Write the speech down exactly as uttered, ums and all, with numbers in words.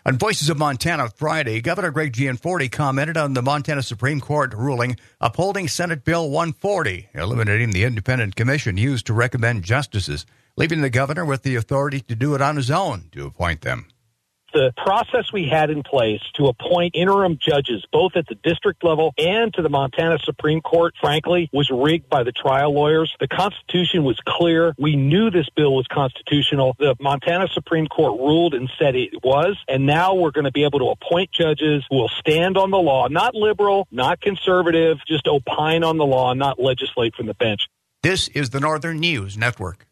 On Voices of Montana Friday, Governor Greg Gianforte commented on the Montana Supreme Court ruling upholding Senate Bill one forty, eliminating the independent commission used to recommend justices, leaving the governor with the authority to do it on his own to appoint them. The process we had in place to appoint interim judges, both at the district level and to the Montana Supreme Court, frankly, was rigged by the trial lawyers. The Constitution was clear. We knew this bill was constitutional. The Montana Supreme Court ruled and said it was. And now we're going to be able to appoint judges who will stand on the law, not liberal, not conservative, just opine on the law, not legislate from the bench. This is the Northern News Network.